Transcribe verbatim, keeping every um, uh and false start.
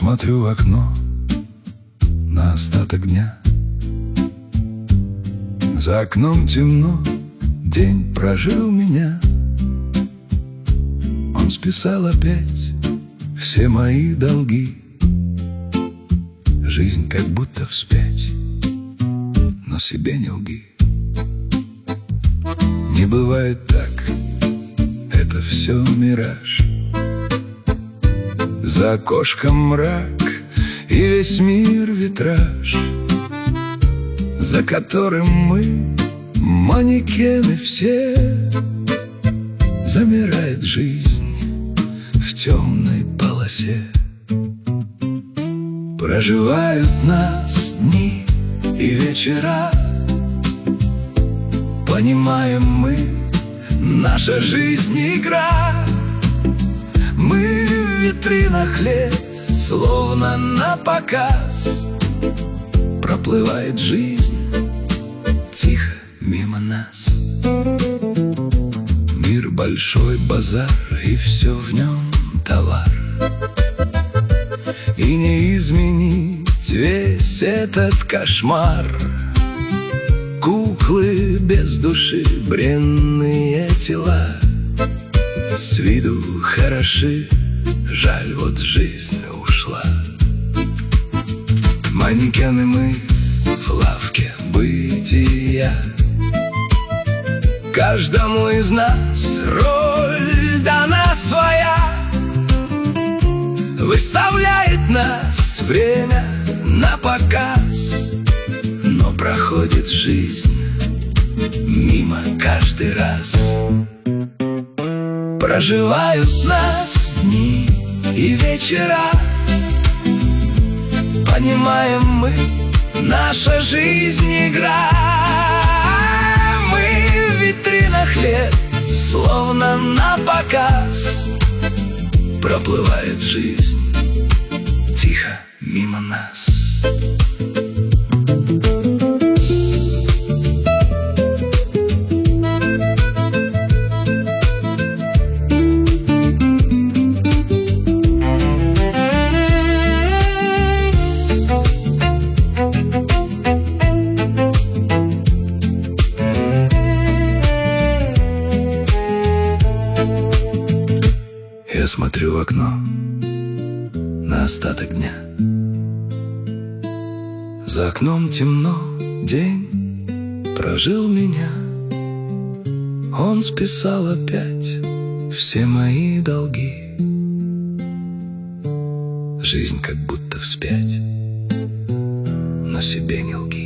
смотрю в окно на остаток дня. За окном темно, день прожил меня. Он списал опять все мои долги. Жизнь как будто вспять, но себе не лги. Не бывает так, это все мираж. За окошком мрак и весь мир витраж, за которым мы манекены все. Замирает жизнь в темной полосе. Проживают нас дни и вечера. Понимаем мы, наша жизнь игра. Мы в витринах лет, словно на показ. Проплывает жизнь тихо мимо нас. Мир большой базар, и все в нем товар. И не изменить весь этот кошмар. Куклы без души, бренные тела. С виду хороши, жаль, вот жизнь ушла. Манекены мы в лавке бытия. Каждому из нас роль дана своя. Выставляет нас время на показ. Но проходит жизнь мимо каждый раз. Проживают нас дни и вечера. Понимаем мы, наша жизнь игра. Мы в витринах лет, словно на показ. Проплывает жизнь тихо мимо нас. Я смотрю в окно на остаток дня. За окном темно, день прожил меня. Он списал опять все мои долги. Жизнь как будто вспять, но себе не лги.